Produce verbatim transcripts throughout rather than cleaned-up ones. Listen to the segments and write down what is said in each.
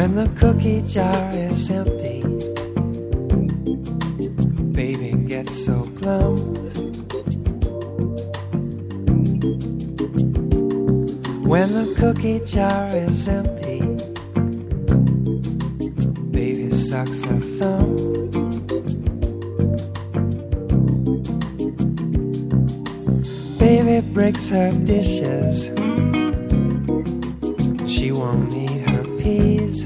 When the cookie jar is empty, baby gets so glum. When the cookie jar is empty, baby sucks her thumb. Baby breaks her dishes, she won't eat her peas.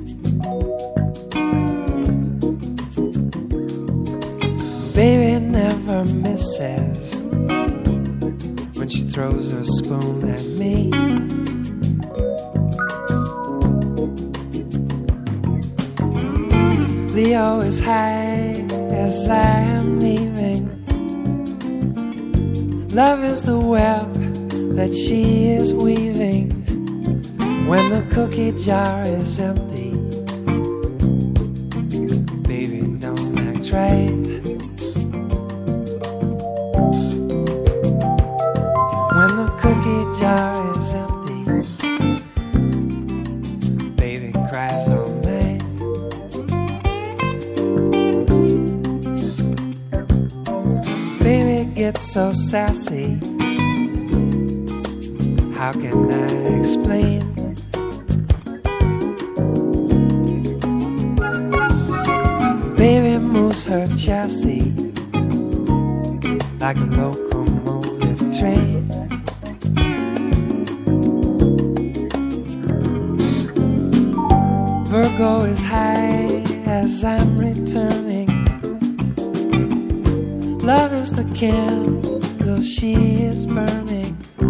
Baby never misses when she throws her spoon at me. Leo is high as I am leaving. Love is the web that she is weaving. When the cookie jar is empty, baby don't act right. When the cookie jar is empty, baby cries all night. Baby gets so sassy, how can I explain? Baby moves her chassis like a locomotive train. Virgo is high as I'm returning. Love is the candle she is burning.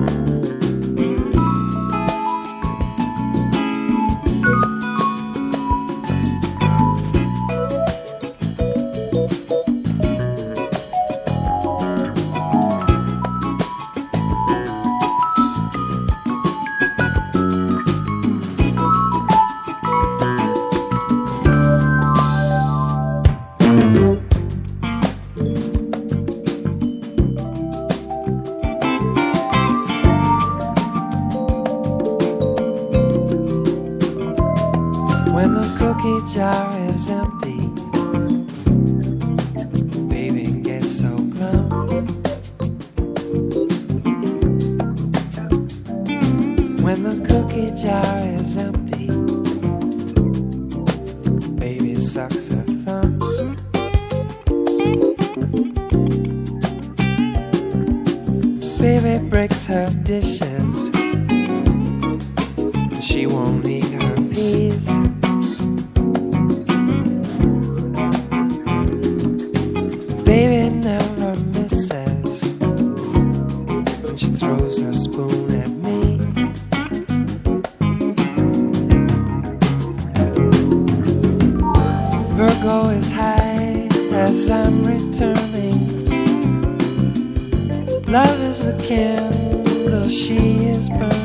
When the cookie jar is empty, baby gets so glum. When the cookie jar is empty, baby sucks her thumb. Baby breaks her dishes, she won't eat her peas. Baby never misses when she throws her spoon at me. Virgo is high as I'm returning. Love is the candle she is burning.